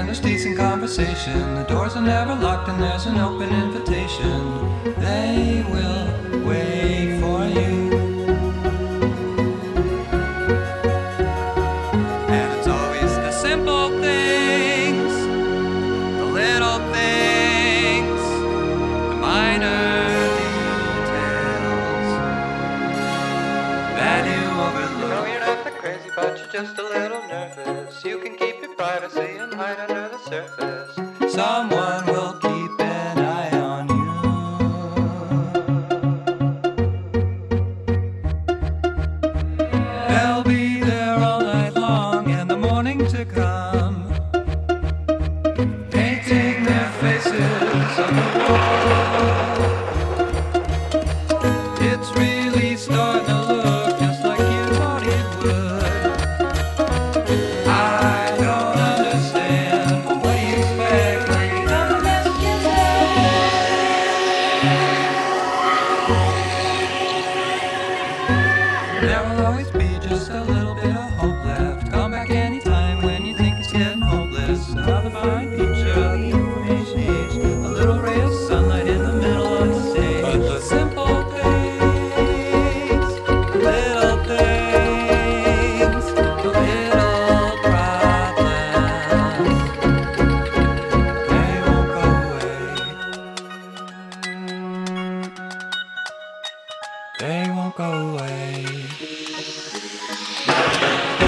and there's decent conversation. The doors are never locked and there's an open invitation. They will wait for you. And it's always the simple things, the little things, the minor details that you overlook. No, you're not that crazy, but you're just a little nervous. You can keep your privacy and hide under the surface. Someone will keep an eye on you. They'll be there all night long and the morning to come, painting their faces on the wall. It's really starting to look just like you thought it would. I don't understand. What do you expect? Like another message there will always be just a little bit of hope left. Come back anytime when you think it's getting hopeless. Another fine picture of the information age. A little ray of sunlight in the middle of the stage. But the simple things, the little things, the little problems, they won't go away. They won't go away.